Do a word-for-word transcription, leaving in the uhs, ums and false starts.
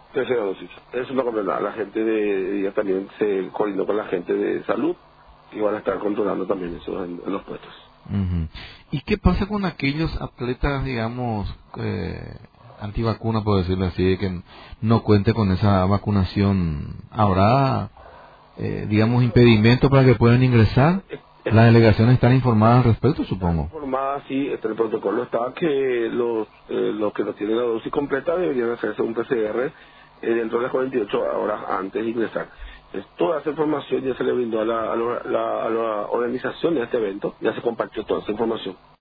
Tercera dosis. Eso no comprende nada. La gente de, ya también se coordinó con la gente de salud y van a estar controlando también eso en, en los puestos. Ujú. ¿Y qué pasa con aquellos atletas, digamos, eh, antivacunas, por decirlo así, que no cuente con esa vacunación? ¿Habrá, eh, digamos, impedimento para que puedan ingresar? Es- es- Las delegaciones están informadas al respecto, Están supongo. informadas, sí, este, el protocolo está que los, eh, los que no tienen la dosis completa deberían hacerse un P C R eh, dentro de las cuarenta y ocho horas antes de ingresar. Entonces, toda esa información ya se le brindó a la, a la, a la a la organización de este evento, ya se compartió toda esa información.